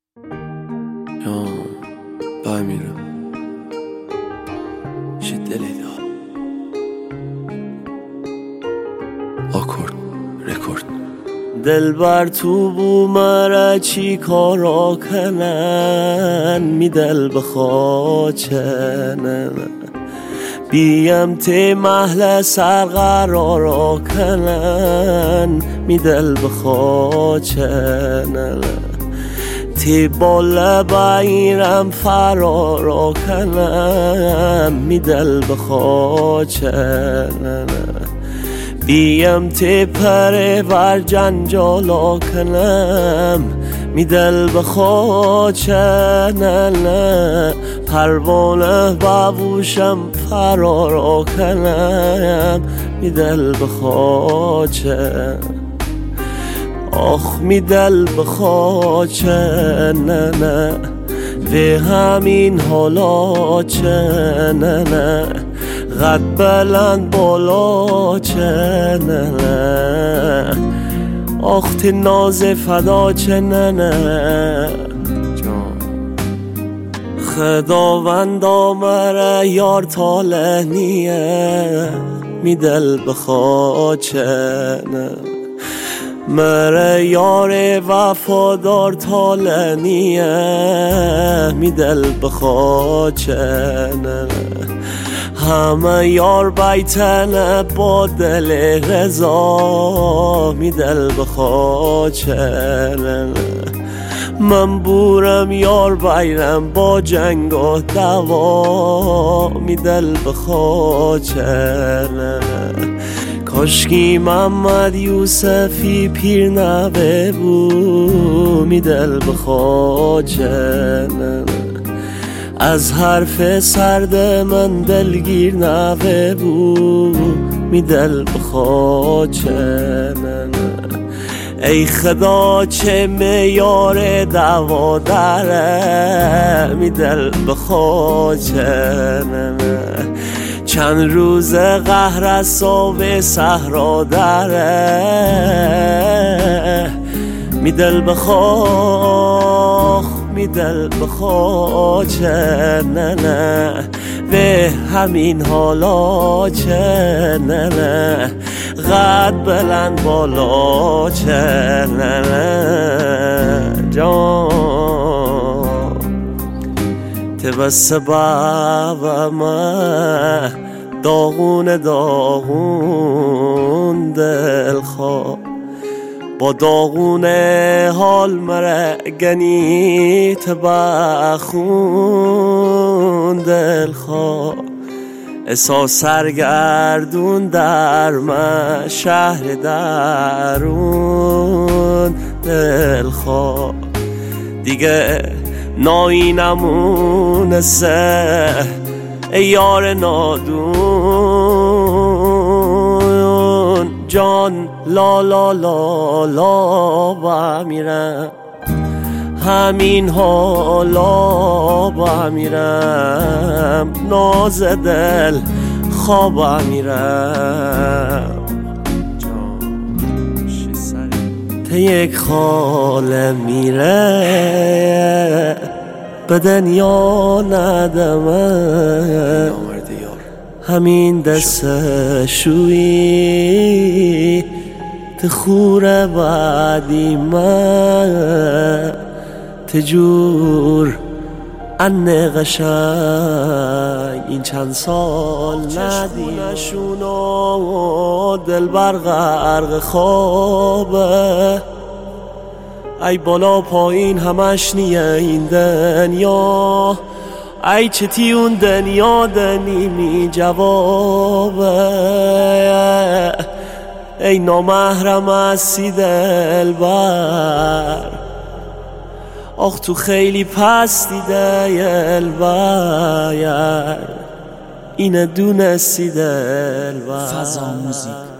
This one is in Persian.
Ja, bei mir شدلیدا آکورد رکورد دلبر تو بو مرا چی کارا کنن می دل بخواچنن بیم تی محل سرقرارا کنن می دل بخواچنن تی بالا بایرم فرارا کنم می دل بخواچنن بیم تی پره ور جنجالا کنم می دل بخواچنن پروانه ببوشم فرارا کنم می دل بخواچنن آخ می دل بخواچنن و همین حالا چننه قد بلند بالا چننه آخ تی ناز فدا چننه خداوندا مرا یار تالنیه می دل بخواچنه مرا یار وفادار تالنیه می دل بخواچنه همه یار بیتنه با دل رضا می دل بخواچنه من بورم یار بیرم با جنگ و دوا می دل بخواچنه کاشکی محمد یوسفی پیر نوه بود می دل بخواچنه از حرف سرد من دلگیر نوه بود می دل بخواچنه ای خدا چه میار دوا داره می دل بخواچنه چند روز قهر از صاحب صحرا داره می دل بخواچنه و همین حالا چننه قد بلند بالا چننه جان تبسه بابا داغون دلخواه با داغون حال مرا گنی تبخون دلخواه احساس سرگردون در من شهر درون دلخواه دیگه نایی نمونسه ای یار نادون جان لا لا لا لا با میرم همین حالا با میرم ناز دل خواب میرم ته یک خاله میره به دنیا ندمه همین دست شویی تخور بعدی من تجور انه قشنگ این چند سال ندیمشون و دل بر غرق خوابه ای بالا پایین همش نیه این دنیا ای چتی اون دنیا دنیمی جوابه ای نامحرم هستی دلبر آخ تو خیلی پستی دلبر اینه دونستی دلبر. فضا موزیک